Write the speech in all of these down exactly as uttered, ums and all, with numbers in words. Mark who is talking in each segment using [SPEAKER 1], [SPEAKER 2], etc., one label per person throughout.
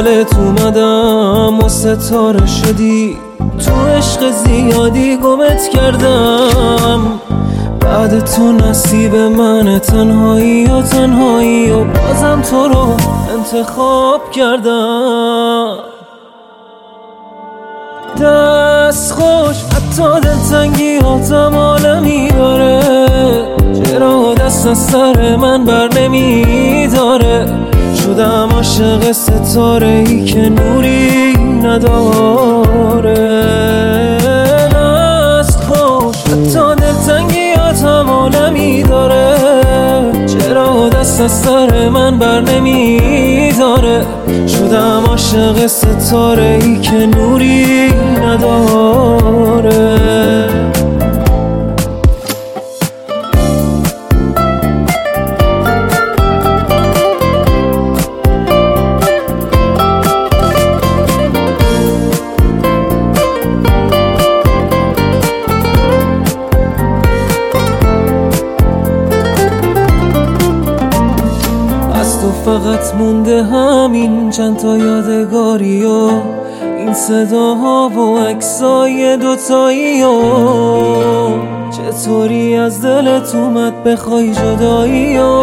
[SPEAKER 1] دنبالت اومدم و ستاره شدی، تو عشق زیادی گمت کردم. بعد تو نصیب من تنهایی و تنهایی و بازم تو رو انتخاب کردم. دست خوش حتی دلتنگی هاتم عالمی داره، چرا دست از سر من بر نمی داره. شدم عاشق ستاره ای که نوری نداره. دست خوش حتی دلتنگی هاتم عالمی داره، چرا دست از سر من بر نمی داره. شدم عاشق ستاره ای که نوری نداره. فقط مونده همین چند تا یادگاری و این صداها و عکسای دوتایی و چطوری از دلت اومد بخوای جدایی و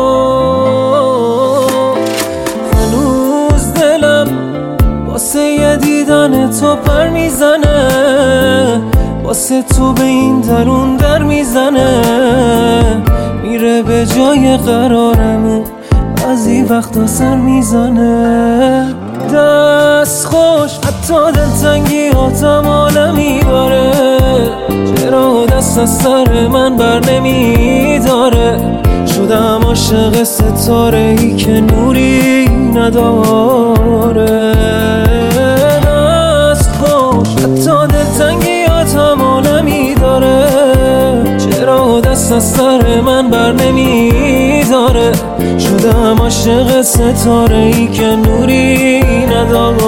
[SPEAKER 1] هنوز دلم واسه یه دیدن تو پر میزنه، واسه تو به این درون در میزنه. میره به جای قرارمون بعضی وقتا سر میزنه. دست خوش حتی دلتنگی هاتم عالمی داره، چرا دست از سر من بر نمی داره. شدم عاشق ستاره ای که نوری نداره. دست خوش حتی دلتنگی هاتم عالمی داره، چرا دست از سر من بر نمی داره. شدم عاشق ستاره ای که نوری نداره.